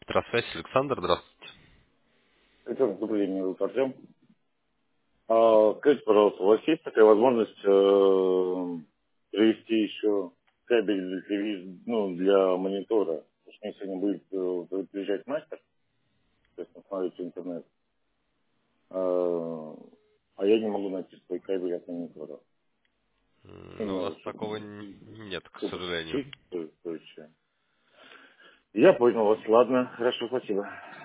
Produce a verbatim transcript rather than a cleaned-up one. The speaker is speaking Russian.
Здравствуйте, Александр, здравствуйте. Александр, добрый день, меня зовут Артем. А, скажите, пожалуйста, у вас есть такая возможность э, привести еще кабель для, телевиз- ну, для монитора? Потому что мне сегодня будет э, приезжать мастер, то есть смотреть интернет, а, а я не могу найти свой кабель от монитора. М, Ну, у нас Именно, чтобы, такого н- нет, к чтобы сожалению. включить, то есть, то есть, э. Я понял вас, ладно, хорошо, спасибо.